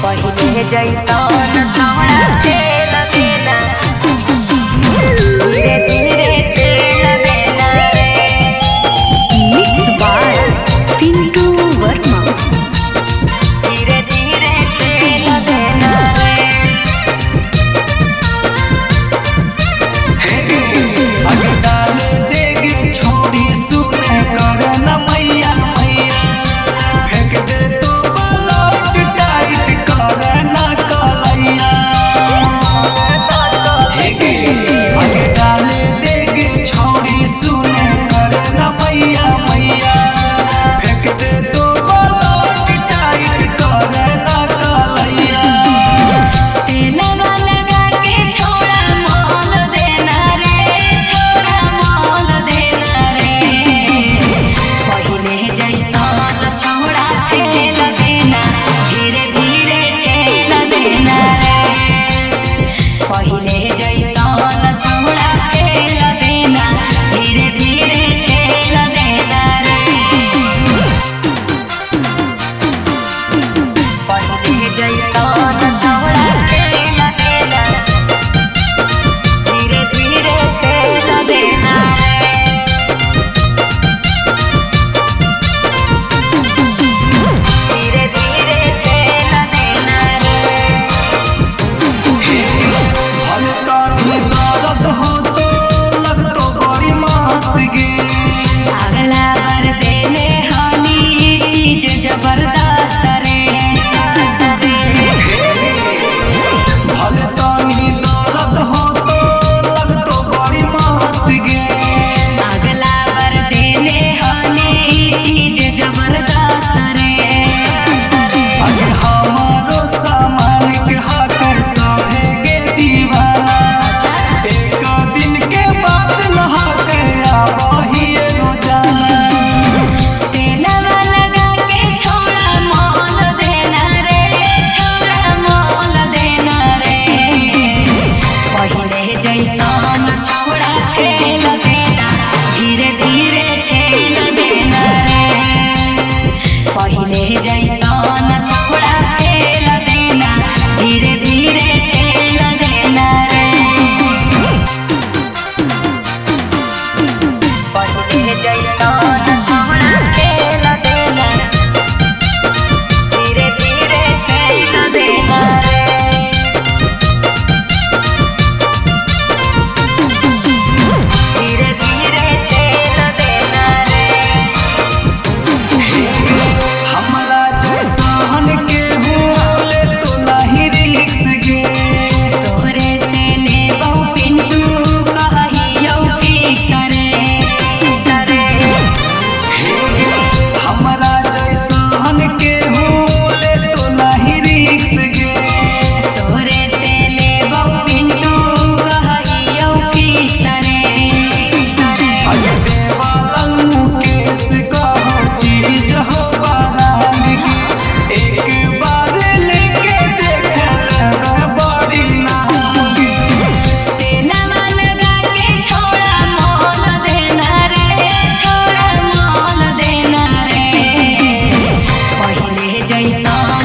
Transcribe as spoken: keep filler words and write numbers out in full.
पहिले जैसन छौड़ा तेल देना धीरे धीरे तेल देना रे। Mix by Pintu Verma. धीरे धीरे तेल देना रे। अगे डाल देगी छोड़ी सुने कर न मैया मैया फेंक दे तो ब्लाउज टाइट कर न कलैया। अगे डाल देगी छोड़ी सुने कर न मैया मैया फेंक दे तो ब्लाउज टाइट कर न कलैया। तेलवा लगा के छौड़ा मोल देना रे, छौड़ा मोल देना रे। पहिले जैसन छौड़ा तेल देना धीरे धीरे तेल देना रे। पहिले जैसन छौड़ा तेल देना धीरे धीरे तेल देना रे। पहिले जैसन छौड़ा तेल देना धीरे धीरे तेल देना रे। धीरे धीरे तेल देना रे। हल्का भी दर्द हो तो लगतो बड़ी मस्त गे। अगला बार देले हनी चीज जबरदस्त रे। हल्का भी दर्द हो तो लगतो बड़ी मस्त गे। अगला बार देले हनी चीज जबरदस्त रे। अगे हमारो सामान के हाथ सहे गे दीवाना एक दिन के बाद नहा के आबही रोजाना। तेलवा लगा के छौड़ा मोल देना रे, छौड़ा मोल देना रे। पहिले जैसन छौड़ा तेल देना धीरे धीरे तेल देना रे। पहिले जैसन छौड़ा तेल देना धीरे धीरे तेल देना रे। पहिले जैसन छौड़ा तेल देना धीरे धीरे तेल देना रे। धीरे धीरे तेल देना रे। हमरा जैसन के बोले तो नहीं रिक्स गे। तोहरे से लेबौ पिंटू कहियौ फिक्स रे। हमरा जैसन के बोले तो नहीं रिक्स गे। तोहरे से लेबौ पिंटू कहियौ फिक्स रे। अगे देवालन मुकेश कहो चीज हो बरानी एक बार लेके देख ले बड़ी नागी। तेलवा लगा के छौड़ा मोल देना रे, छौड़ा मोल देना रे। पहिले जैसन